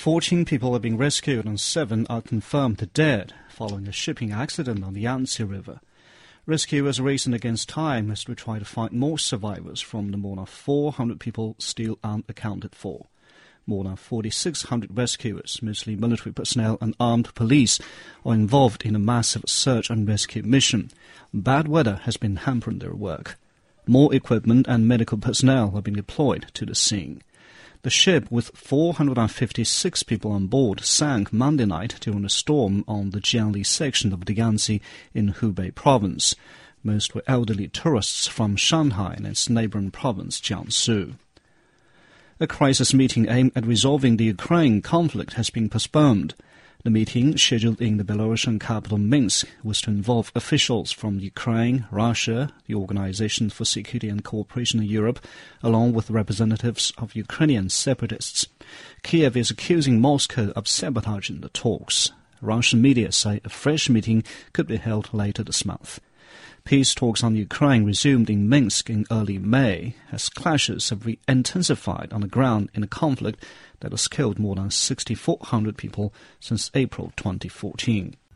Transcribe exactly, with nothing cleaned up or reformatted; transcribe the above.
fourteen people have been rescued and seven are confirmed dead following a shipping accident on the Yangtze River. Rescuers are racing against time as we try to find more survivors from the more than four hundred people still unaccounted for. More than forty-six hundred rescuers, mostly military personnel and armed police, are involved in a massive search and rescue mission. Bad weather has been hampering their work. More equipment and medical personnel have been deployed to the scene. The ship, with four hundred fifty-six people on board, sank Monday night during a storm on the Jiangli section of the Yangtze in Hubei province. Most were elderly tourists from Shanghai and its neighboring province, Jiangsu. A crisis meeting aimed at resolving the Ukraine conflict has been postponed. The meeting, scheduled in the Belarusian capital Minsk, was to involve officials from Ukraine, Russia, the Organization for Security and Cooperation in Europe, along with representatives of Ukrainian separatists. Kiev is accusing Moscow of sabotaging the talks. Russian media say a fresh meeting could be held later this month. Peace talks on Ukraine resumed in Minsk in early May as clashes have re-intensified on the ground in a conflict that has killed more than six thousand four hundred people since April twenty fourteen.